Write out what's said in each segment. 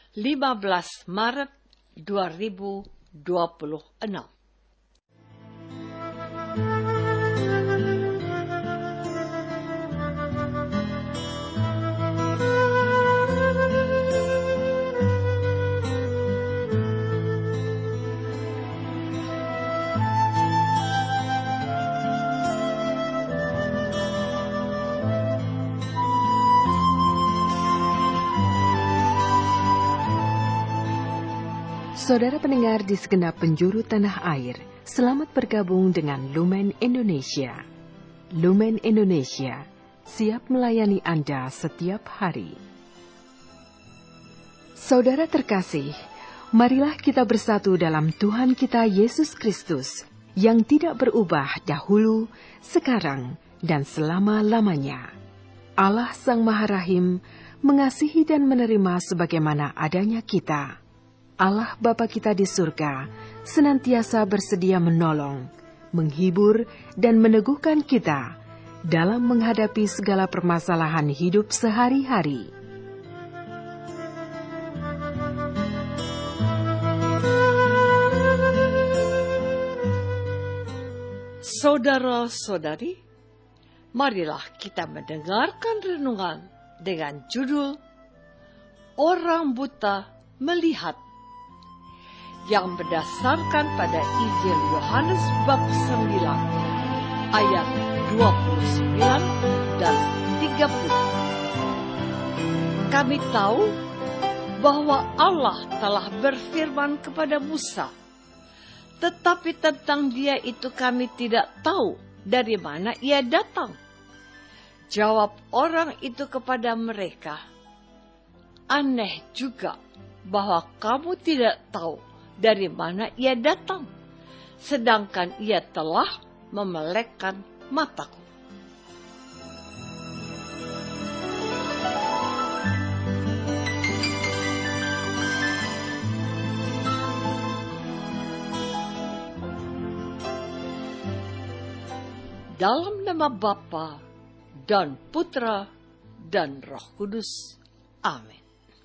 15 Maret 2026. Saudara pendengar di segenap penjuru tanah air, selamat bergabung dengan Lumen Indonesia. Lumen Indonesia, siap melayani Anda setiap hari. Saudara terkasih, marilah kita bersatu dalam Tuhan kita Yesus Kristus, yang tidak berubah dahulu, sekarang, dan selama-lamanya. Allah Sang Maha Rahim mengasihi dan menerima sebagaimana adanya kita. Allah Bapa kita di surga senantiasa bersedia menolong, menghibur, dan meneguhkan kita dalam menghadapi segala permasalahan hidup sehari-hari. Saudara-saudari, marilah kita mendengarkan renungan dengan judul Orang Buta Melihat, yang berdasarkan pada Injil Yohanes bab 9 ayat 29 dan 30. Kami tahu bahwa Allah telah berfirman kepada Musa, tetapi tentang Dia itu kami tidak tahu dari mana Ia datang. Jawab orang itu kepada mereka, aneh juga bahwa kamu tidak tahu dari mana Ia datang, sedangkan Ia telah memelekkan mataku. Dalam nama Bapa dan Putra dan Roh Kudus. Amin.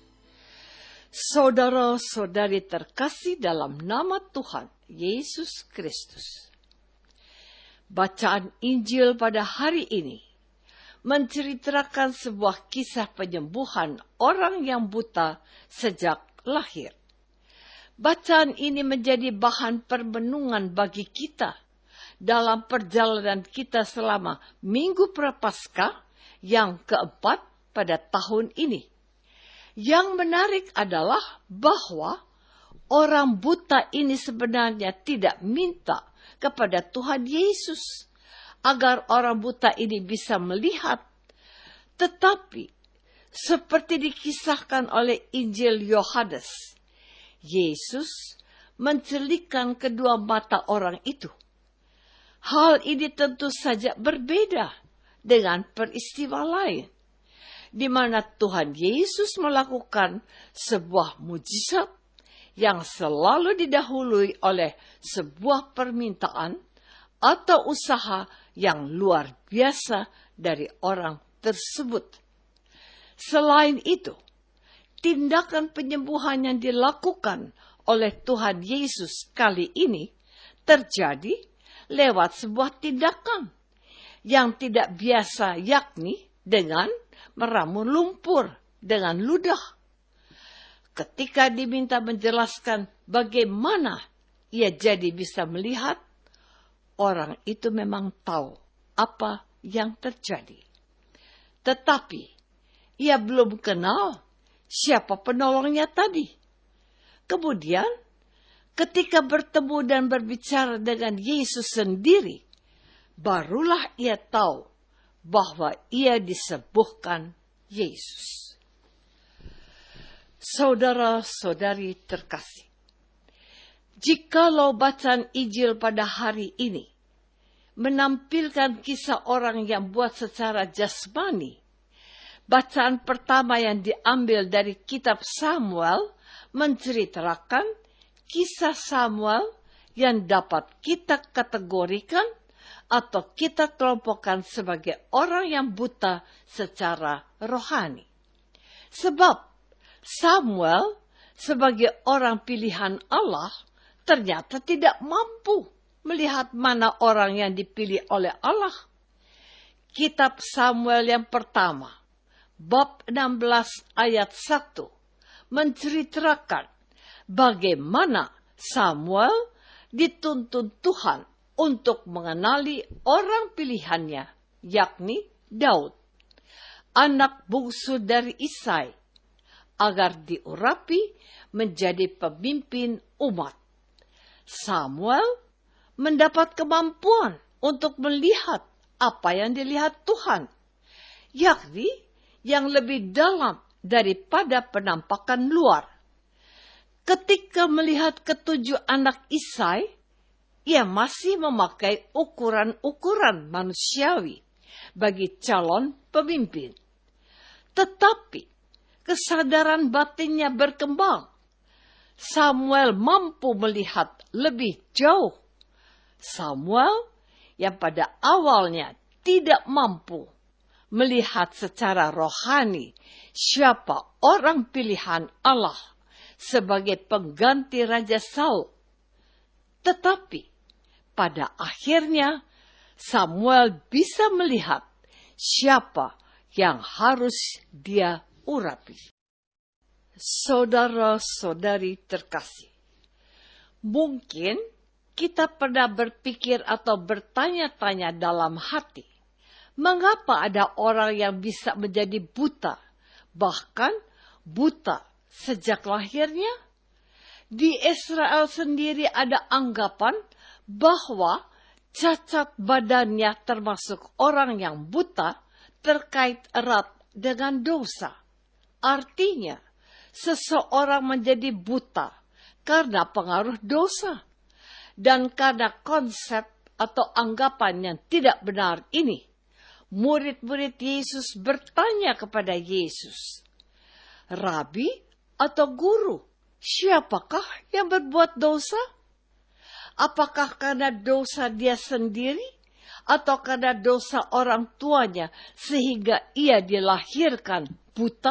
Saudara-saudari terkasih dalam nama Tuhan Yesus Kristus. Bacaan Injil pada hari ini menceritakan sebuah kisah penyembuhan orang yang buta sejak lahir. Bacaan ini menjadi bahan permenungan bagi kita dalam perjalanan kita selama Minggu Prapaskah yang keempat pada tahun ini. Yang menarik adalah bahwa orang buta ini sebenarnya tidak minta kepada Tuhan Yesus agar orang buta ini bisa melihat. Tetapi seperti dikisahkan oleh Injil Yohanes, Yesus mencelikkan kedua mata orang itu. Hal ini tentu saja berbeda dengan peristiwa lain, di mana Tuhan Yesus melakukan sebuah mujizat yang selalu didahului oleh sebuah permintaan atau usaha yang luar biasa dari orang tersebut. Selain itu, tindakan penyembuhan yang dilakukan oleh Tuhan Yesus kali ini terjadi lewat sebuah tindakan yang tidak biasa, yakni dengan meramu lumpur dengan ludah. Ketika diminta menjelaskan bagaimana ia jadi bisa melihat, orang itu memang tahu apa yang terjadi. Tetapi ia belum kenal siapa penolongnya tadi. Kemudian ketika bertemu dan berbicara dengan Yesus sendiri, barulah ia tahu bahwa ia disembuhkan Yesus. Saudara-saudari terkasih, jikalau bacaan Injil pada hari ini menampilkan kisah orang yang buat secara jasmani, bacaan pertama yang diambil dari kitab Samuel menceritakan kisah Samuel yang dapat kita kategorikan atau kita kelompokkan sebagai orang yang buta secara rohani. Sebab Samuel sebagai orang pilihan Allah, ternyata tidak mampu melihat mana orang yang dipilih oleh Allah. Kitab Samuel yang pertama, bab 16 ayat 1, menceritakan bagaimana Samuel dituntun Tuhan untuk mengenali orang pilihannya, yakni Daud, anak bungsu dari Isai, agar diurapi menjadi pemimpin umat. Samuel mendapat kemampuan untuk melihat apa yang dilihat Tuhan, yakni yang lebih dalam daripada penampakan luar. Ketika melihat ketujuh anak Isai, ia masih memakai ukuran-ukuran manusiawi bagi calon pemimpin. Tetapi kesadaran batinnya berkembang. Samuel mampu melihat lebih jauh. Samuel yang pada awalnya tidak mampu melihat secara rohani siapa orang pilihan Allah sebagai pengganti Raja Saul. Tetapi pada akhirnya Samuel bisa melihat siapa yang harus dia urapi. Saudara-saudari terkasih, mungkin kita pernah berpikir atau bertanya-tanya dalam hati, mengapa ada orang yang bisa menjadi buta, bahkan buta sejak lahirnya? Di Israel sendiri ada anggapan bahwa cacat badannya termasuk orang yang buta terkait erat dengan dosa. Artinya, seseorang menjadi buta karena pengaruh dosa. Dan karena konsep atau anggapan yang tidak benar ini, murid-murid Yesus bertanya kepada Yesus, "Rabi atau guru, siapakah yang berbuat dosa? Apakah karena dosa dia sendiri atau karena dosa orang tuanya sehingga ia dilahirkan buta?"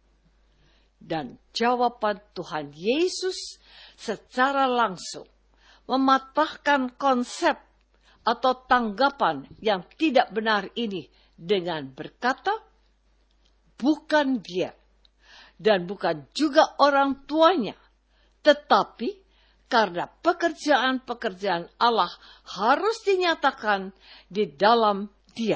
Dan jawaban Tuhan Yesus secara langsung mematahkan konsep atau tanggapan yang tidak benar ini dengan berkata, bukan dia dan bukan juga orang tuanya, tetapi karena pekerjaan-pekerjaan Allah harus dinyatakan di dalam dia.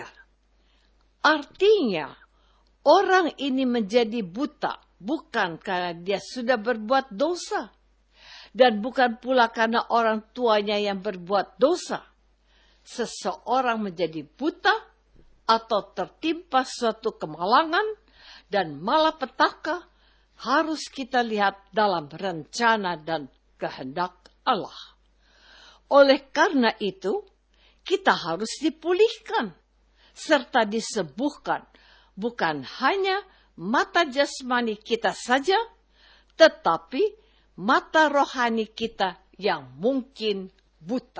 Artinya, orang ini menjadi buta bukan karena dia sudah berbuat dosa, dan bukan pula karena orang tuanya yang berbuat dosa. Seseorang menjadi buta atau tertimpa suatu kemalangan dan malapetaka harus kita lihat dalam rencana dan kehendak Allah. Oleh karena itu, kita harus dipulihkan serta disembuhkan, bukan hanya mata jasmani kita saja, tetapi mata rohani kita yang mungkin buta.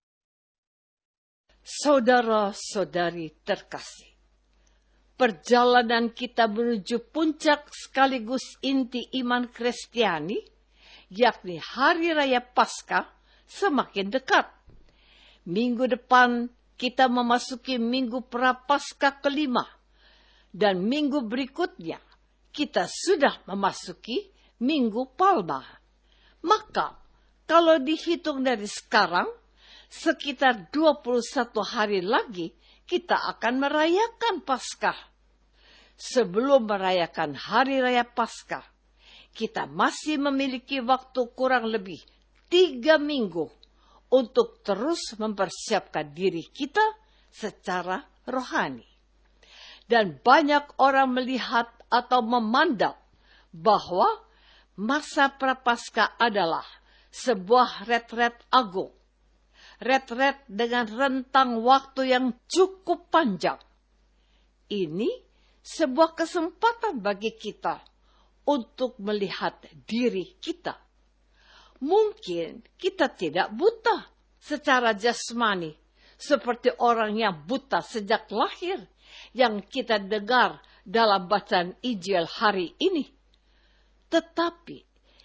Saudara-saudari terkasih, perjalanan kita menuju puncak sekaligus inti iman Kristiani, yakni Hari Raya Paskah, semakin dekat. Minggu depan kita memasuki Minggu Prapaskah kelima, dan minggu berikutnya kita sudah memasuki Minggu Palma. Maka, kalau dihitung dari sekarang, sekitar 21 hari lagi kita akan merayakan Paskah. Sebelum merayakan Hari Raya Paskah, kita masih memiliki waktu kurang lebih 3 minggu untuk terus mempersiapkan diri kita secara rohani. Dan banyak orang melihat atau memandang bahwa masa Prapaskah adalah sebuah retret agung. Retret dengan rentang waktu yang cukup panjang. Ini sebuah kesempatan bagi kita untuk melihat diri kita. Mungkin kita tidak buta secara jasmani, seperti orang yang buta sejak lahir yang kita dengar dalam bacaan Injil hari ini. Tetapi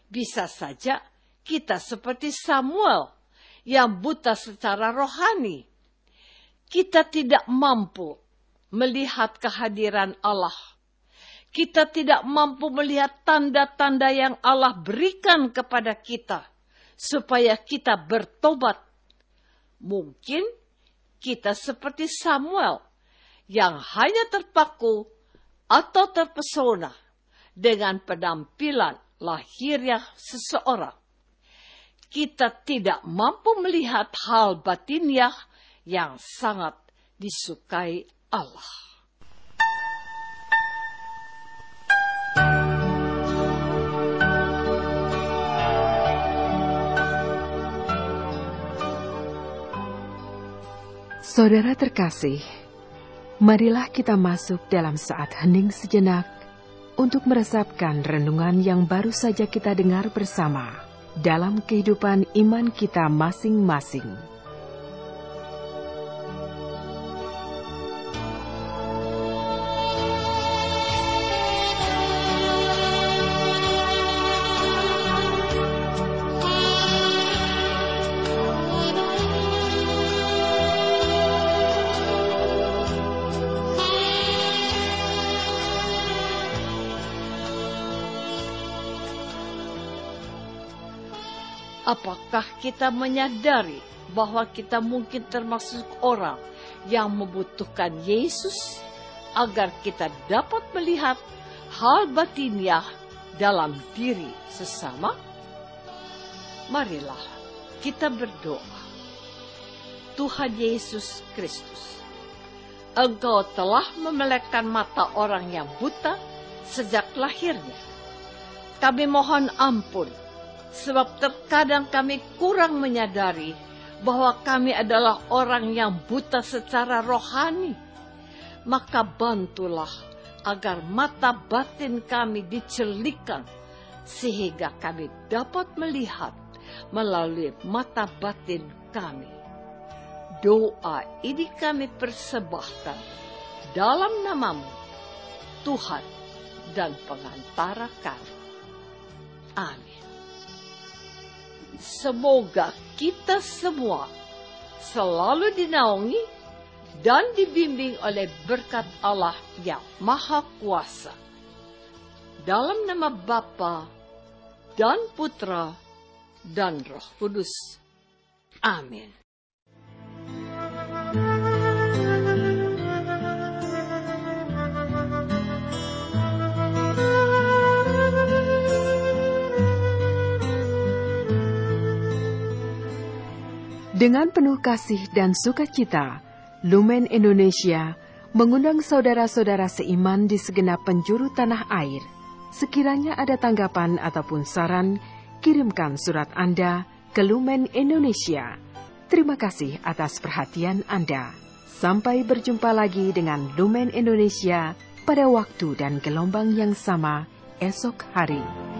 Bisa saja kita seperti Samuel yang buta secara rohani. Kita tidak mampu melihat kehadiran Allah. Kita tidak mampu melihat tanda-tanda yang Allah berikan kepada kita supaya kita bertobat. Mungkin kita seperti Samuel yang hanya terpaku atau terpesona dengan penampilan lahiriah seseorang. Kita tidak mampu melihat hal batiniah yang sangat disukai Allah. Saudara terkasih, marilah kita masuk dalam saat hening sejenak untuk meresapkan renungan yang baru saja kita dengar bersama dalam kehidupan iman kita masing-masing. Apakah kita menyadari bahwa kita mungkin termasuk orang yang membutuhkan Yesus agar kita dapat melihat hal batiniah dalam diri sesama? Marilah kita berdoa. Tuhan Yesus Kristus, Engkau telah memelekkan mata orang yang buta sejak lahirnya. Kami mohon ampun, sebab terkadang kami kurang menyadari bahwa kami adalah orang yang buta secara rohani. Maka bantulah agar mata batin kami dicelikkan, sehingga kami dapat melihat melalui mata batin kami. Doa ini kami persembahkan dalam nama-Mu, Tuhan dan Pengantara kami. Amin. Semoga kita semua selalu dinaungi dan dibimbing oleh berkat Allah yang Maha Kuasa. Dalam nama Bapa dan Putra dan Roh Kudus. Amin. Dengan penuh kasih dan sukacita, Lumen Indonesia mengundang saudara-saudara seiman di segenap penjuru tanah air. Sekiranya ada tanggapan ataupun saran, kirimkan surat Anda ke Lumen Indonesia. Terima kasih atas perhatian Anda. Sampai berjumpa lagi dengan Lumen Indonesia pada waktu dan gelombang yang sama esok hari.